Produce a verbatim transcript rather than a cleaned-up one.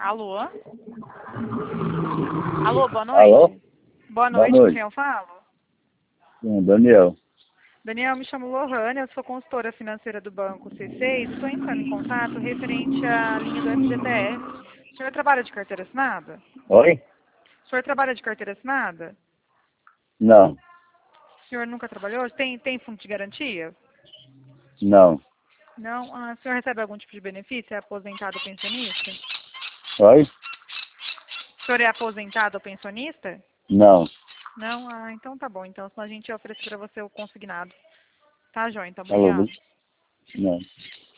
Alô? Alô, boa noite. Alô? Boa Boa noite, noite. com quem eu falo? Sim, Daniel. Daniel, me chamo Lohane, eu sou consultora financeira do Banco C seis. Estou entrando em contato referente à linha do F G T S. O senhor trabalha de carteira assinada? Oi? O senhor trabalha de carteira assinada? Não, O senhor nunca trabalhou? Tem, tem fundo de garantia? não. Não? Ah, o senhor recebe algum tipo de benefício? É aposentado ou pensionista? Oi? O senhor é aposentado ou pensionista? Não. Não? Ah, então tá bom. Então, senão a gente oferece para você o consignado. Tá, João? Então, Alô? obrigado. Não.